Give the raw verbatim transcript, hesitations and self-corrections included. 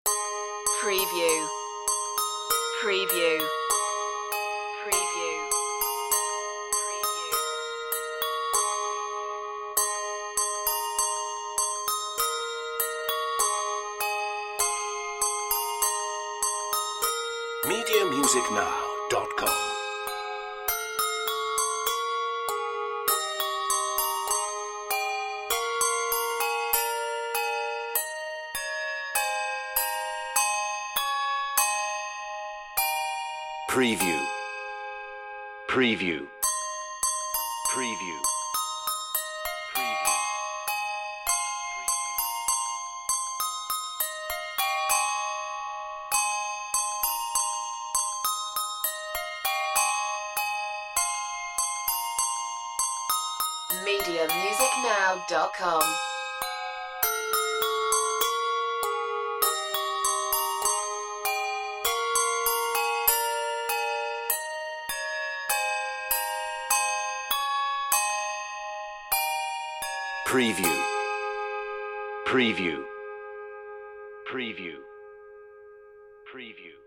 Preview. Preview. Preview. media music now dot com. Preview. Preview. Preview. Preview. media music now dot com. Preview. Preview. Preview. Preview.